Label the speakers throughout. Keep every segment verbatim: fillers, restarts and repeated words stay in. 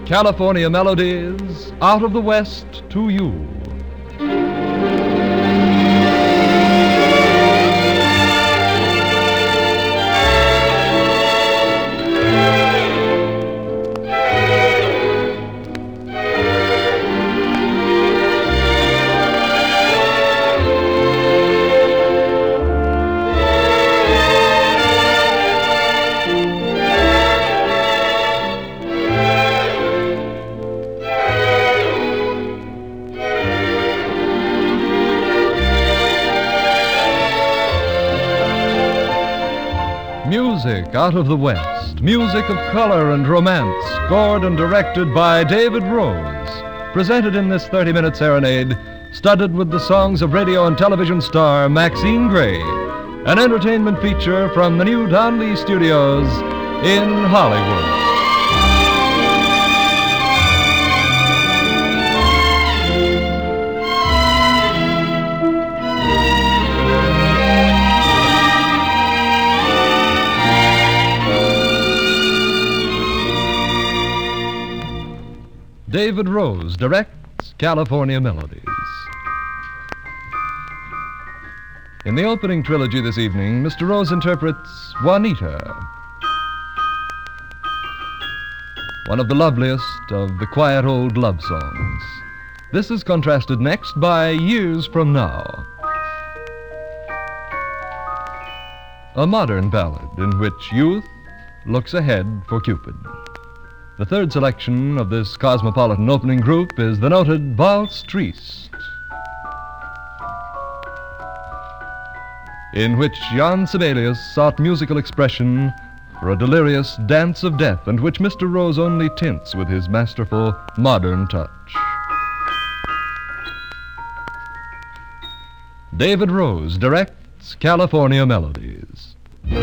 Speaker 1: California Melodies, Out of the West to You. Music out of the West, music of color and romance, scored and directed by David Rose, presented in this thirty-minute serenade, studded with the songs of radio and television star Maxine Gray, an entertainment feature from the new Don Lee Studios in Hollywood. David Rose directs California Melodies. In the opening trilogy this evening, Mister Rose interprets Juanita, one of the loveliest of the quiet old love songs. This is contrasted next by Years from Now, a modern ballad in which youth looks ahead for Cupid. The third selection of this cosmopolitan opening group is the noted Valse Triste, in which Jan Sibelius sought musical expression for a delirious dance of death, and which Mister Rose only tints with his masterful modern touch. David Rose directs California Melodies.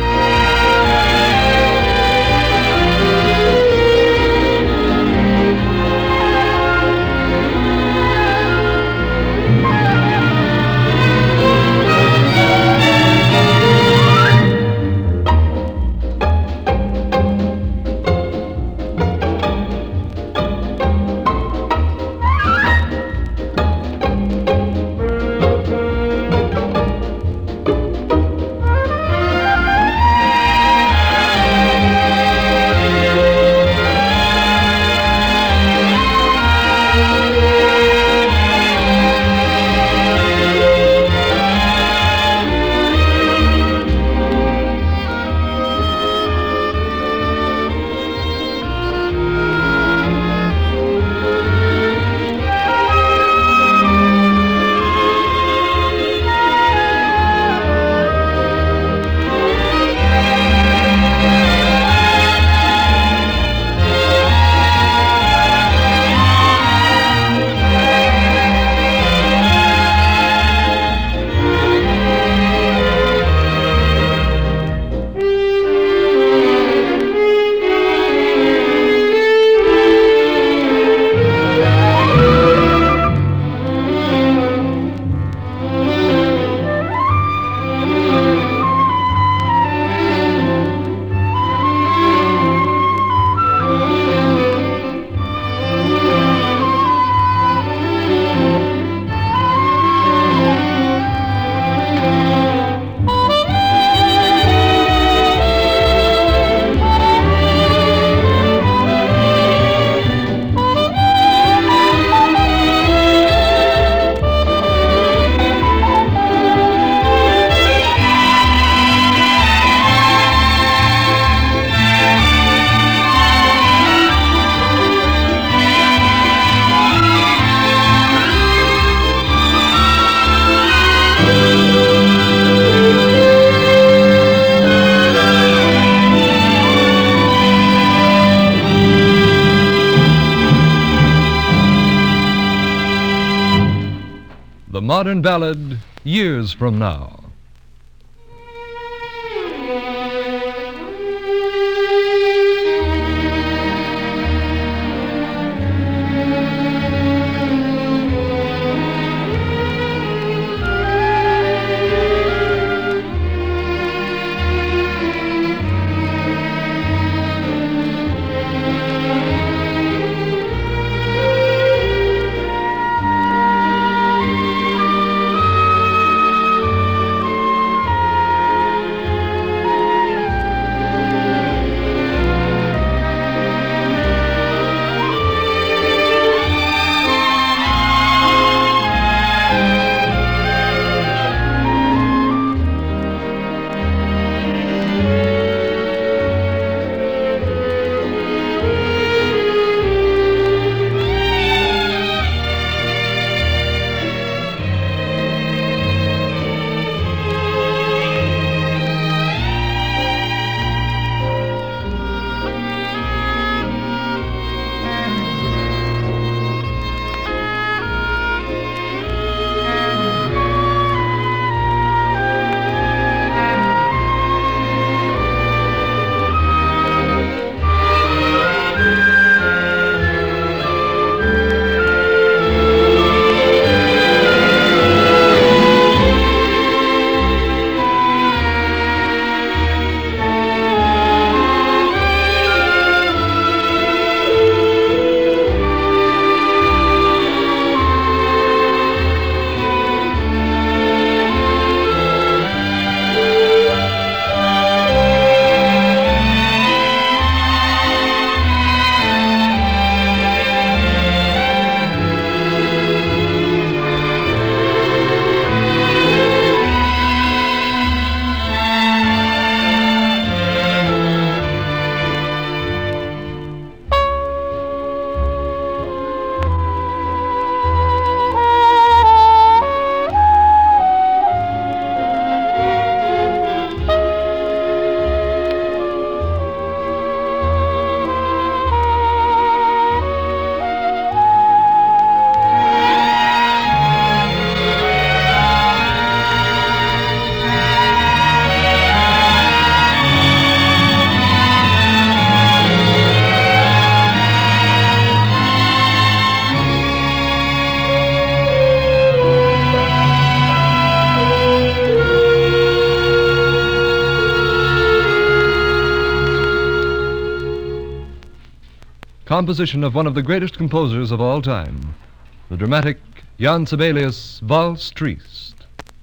Speaker 1: The modern ballad, Years from Now. composition of one of the greatest composers of all time, the dramatic Jan Sibelius' Valse Triste.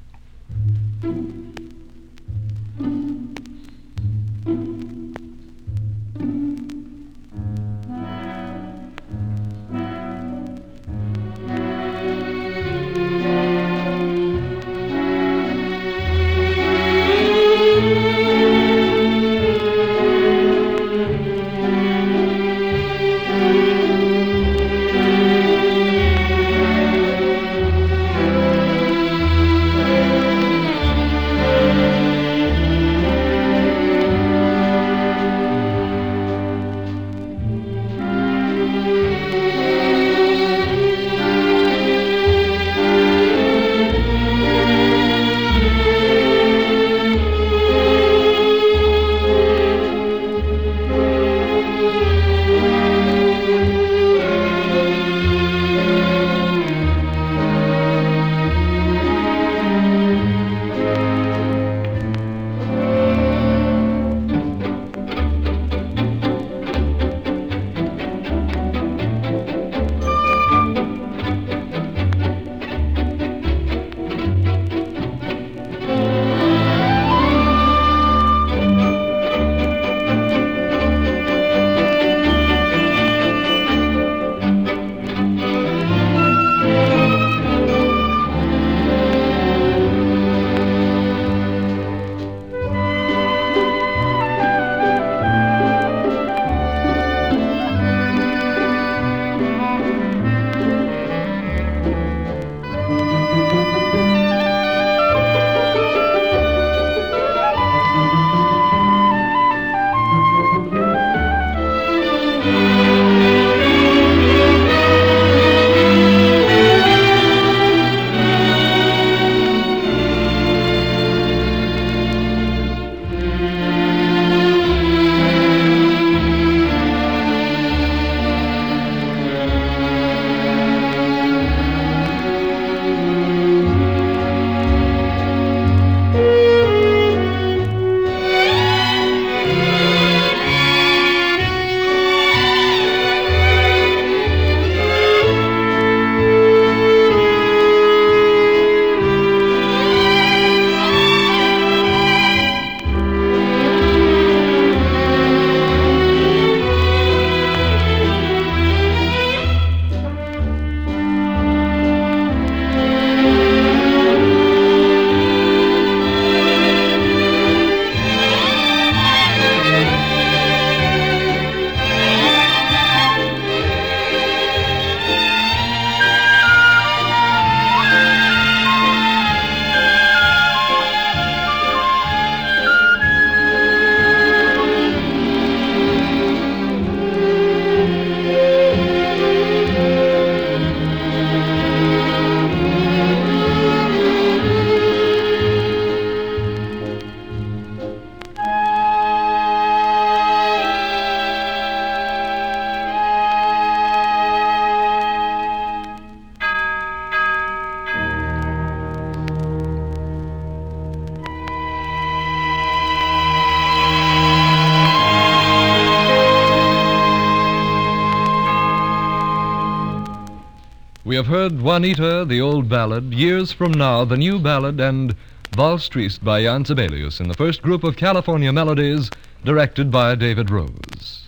Speaker 1: We have heard Juanita, the old ballad, Years From Now, the new ballad, and Valse Triste by Jan Sibelius in the first group of California melodies directed by David Rose.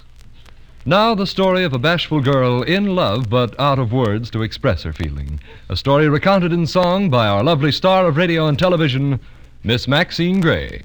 Speaker 1: Now the story of a bashful girl in love but out of words to express her feeling. A story recounted in song by our lovely star of radio and television, Miss Maxine Gray.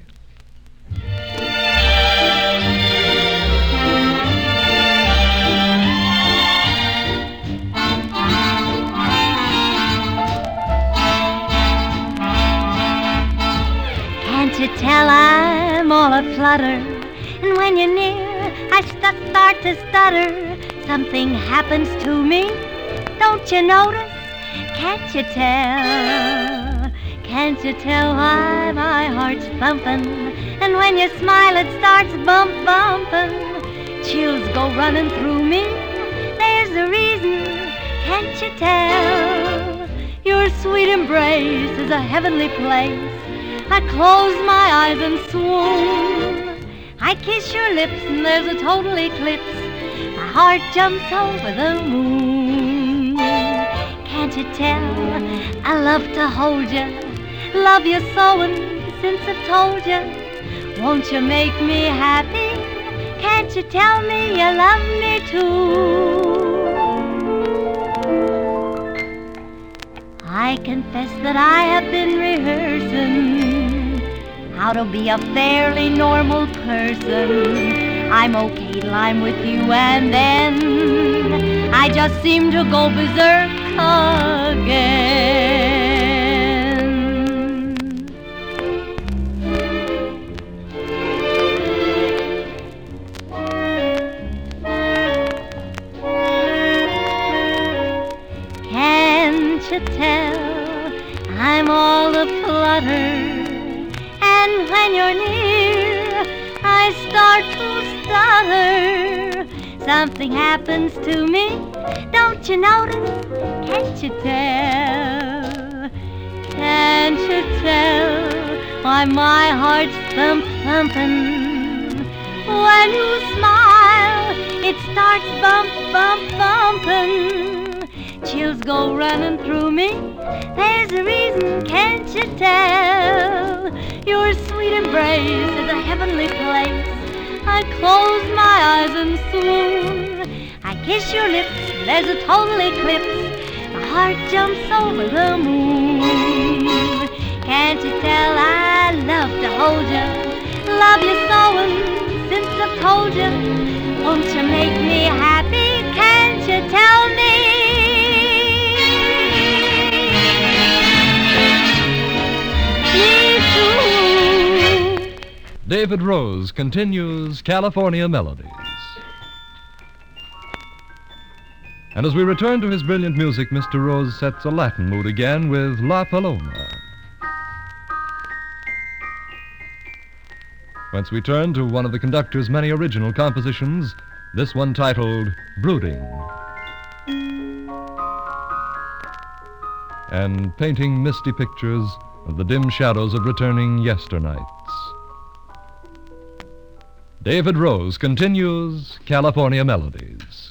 Speaker 2: Can't you tell I'm all aflutter? And when you're near, I st- start to stutter. Something happens to me, don't you notice? Can't you tell? Can't you tell why my heart's thumping? And when you smile, it starts bump bumping. Chills go running through me. There's a reason, can't you tell? Your sweet embrace is a heavenly place. I close my eyes and swoon. I kiss your lips and there's a total eclipse. My heart jumps over the moon. Can't you tell I love to hold you, love you so, and since I've told you, won't you make me happy? Can't you tell me you love me too? I confess that I have been rehearsing how to be a fairly normal person. I'm okay till I'm with you, and then I just seem to go berserk again. Can't you tell I'm all aflutter? And when you're near, I start to stutter. Something happens to me, don't you notice? Can't you tell? Can't you tell why my heart's thump thumping? When you smile, it starts bump bump bumping. Chills go running through me. There's a reason, can't you tell? Your sweet embrace is a heavenly place. I close my eyes and swoon. I kiss your lips, there's a total eclipse. My heart jumps over the moon. Can't you tell I love to hold you, love you so, and since I've told you, won't you make me happy? Can't you tell me?
Speaker 1: David Rose continues California Melodies. And as we return to his brilliant music, Mister Rose sets a Latin mood again with La Paloma. Whence we turn to one of the conductor's many original compositions, this one titled Brooding. And painting misty pictures of the dim shadows of returning yesternights. David Rose continues California Melodies.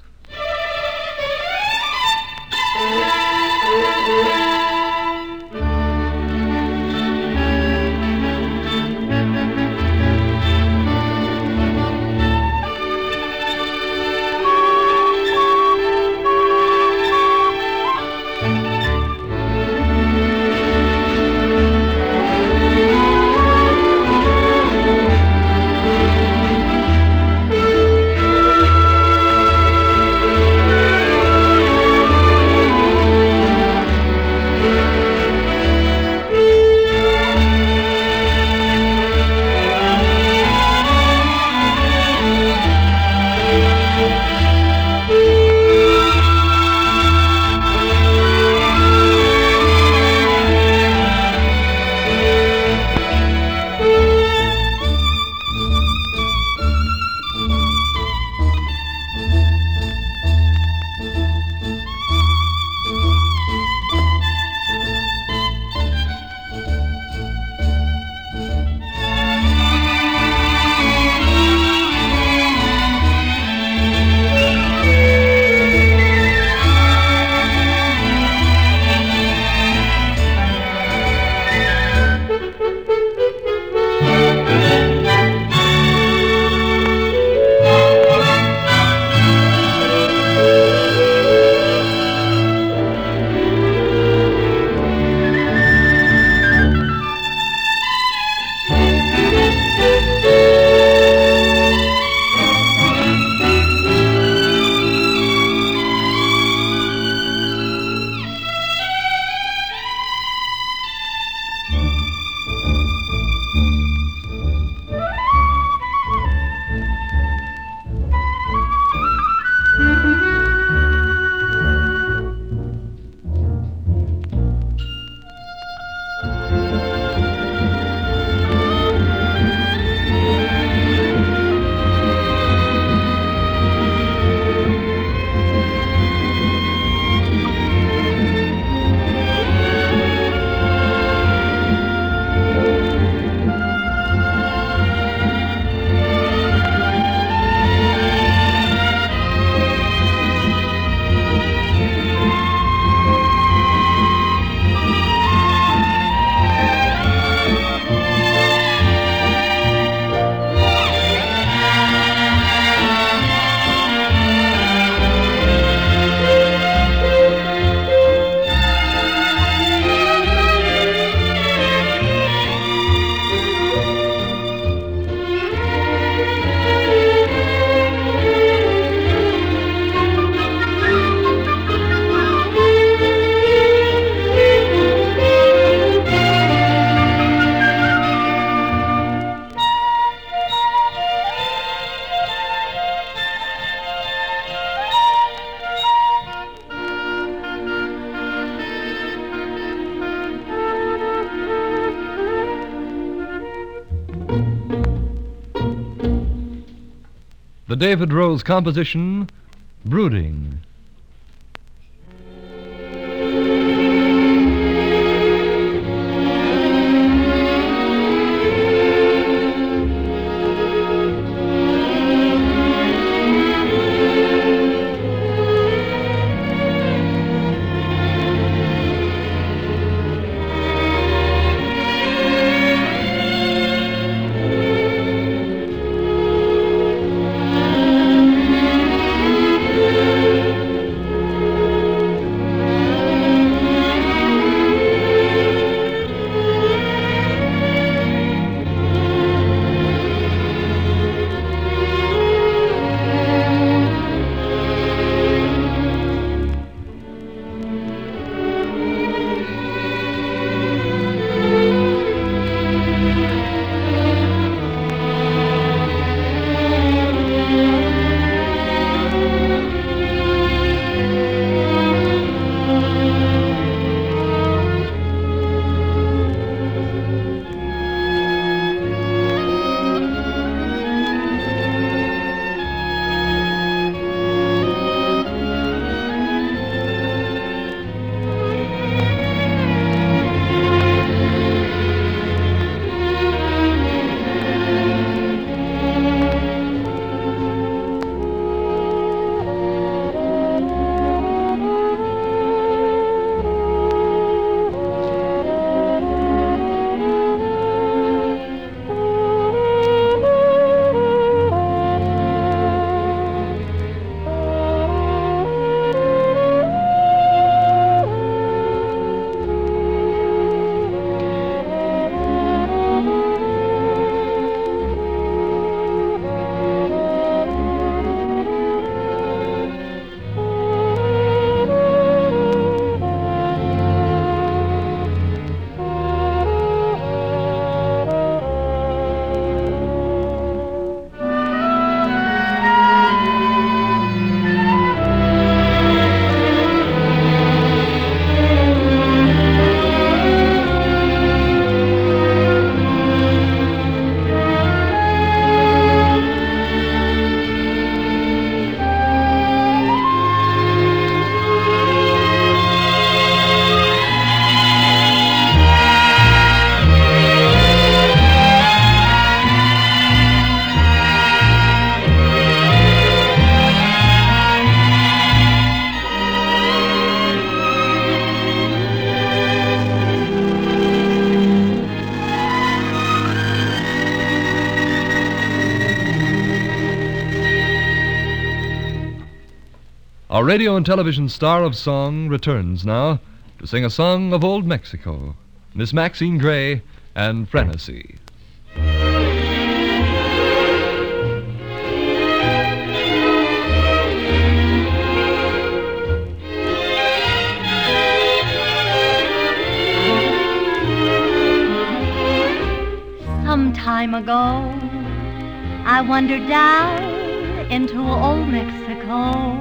Speaker 1: the David Rose composition, Brooding. Our radio and television star of song returns now to sing a song of old Mexico, Miss Maxine Gray and Frenesy.
Speaker 2: Some time ago, I wandered down into old Mexico.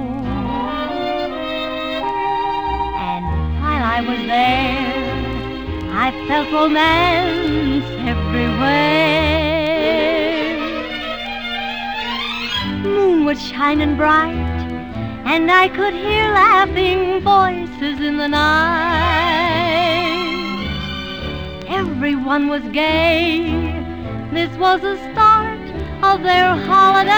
Speaker 2: I was there, I felt romance everywhere. Moon was shining bright, and I could hear laughing voices in the night. Everyone was gay, this was the start of their holiday.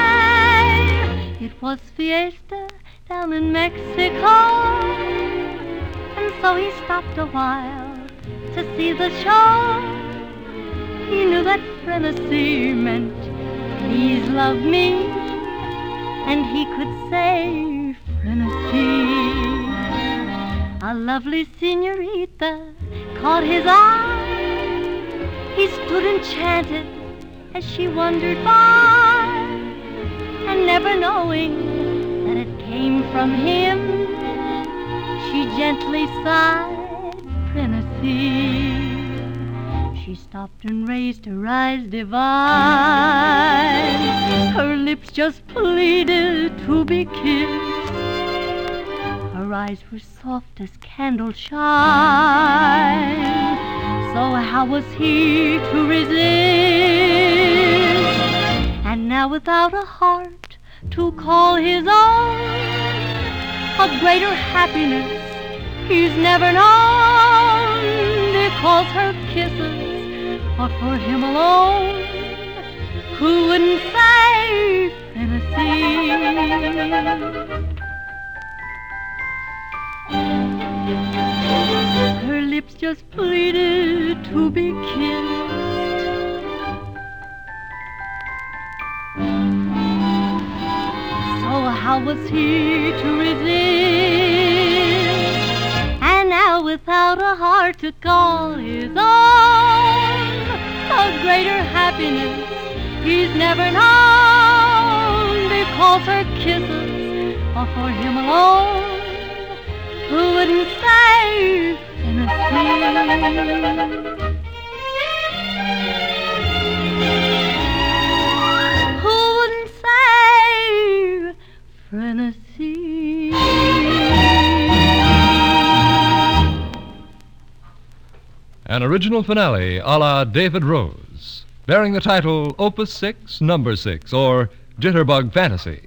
Speaker 2: It was fiesta down in Mexico. So he stopped a while to see the show. He knew that Frenesy meant please love me, and he could say Frenesy. A lovely señorita caught his eye. He stood enchanted as she wandered by, and never knowing that it came from him, she gently sighed, Frenesy. She stopped and raised her eyes divine. Her lips just pleaded to be kissed. Her eyes were soft as candle shine. So how was he to resist? And now without a heart to call his own. A greater happiness he's never known, because her kisses are for him alone. Who wouldn't say Tennessee? Her lips just pleaded to be kissed. So how was he to resist? And now without a heart to call his own, a greater happiness he's never known, because her kisses are for him alone. Who wouldn't say Tennessee? Who wouldn't say Tennessee?
Speaker 1: An original finale a la David Rose, bearing the title Opus six, Number six, or Jitterbug Fantasy.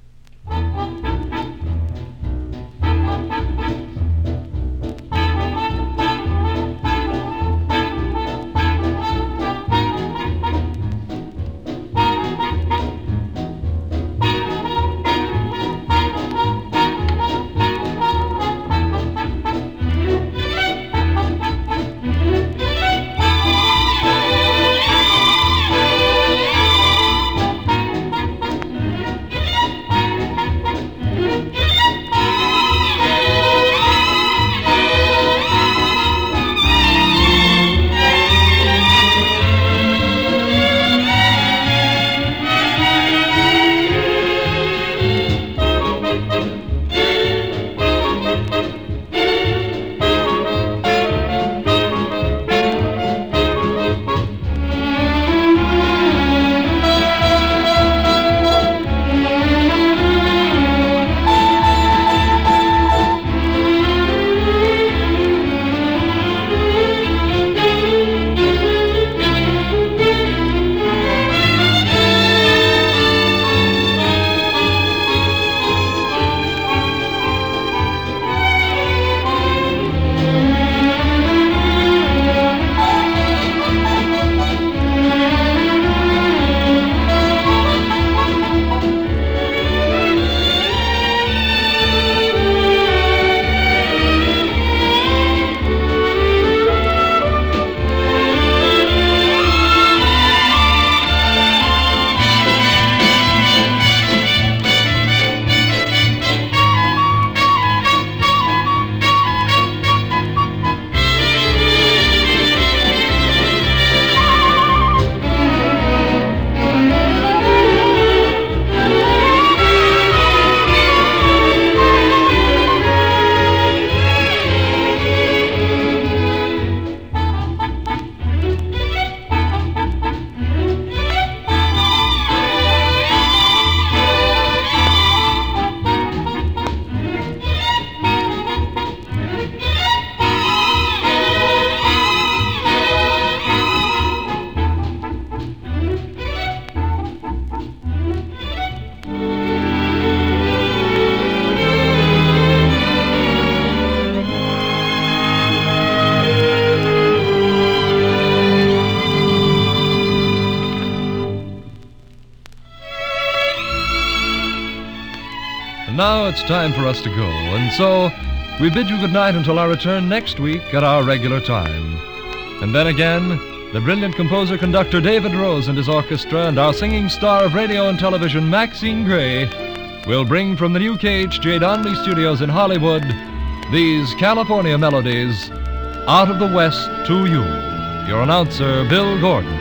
Speaker 1: Now it's time for us to go, and so we bid you good night until our return next week at our regular time. And then again, the brilliant composer-conductor David Rose and his orchestra and our singing star of radio and television, Maxine Gray, will bring from the new K H J Donnelly Studios in Hollywood these California melodies, Out of the West to You. Your announcer, Bill Gordon.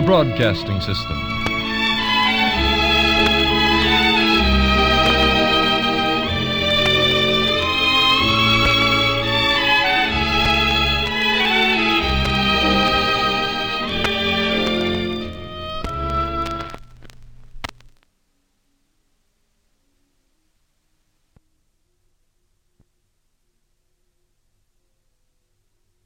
Speaker 1: Broadcasting System.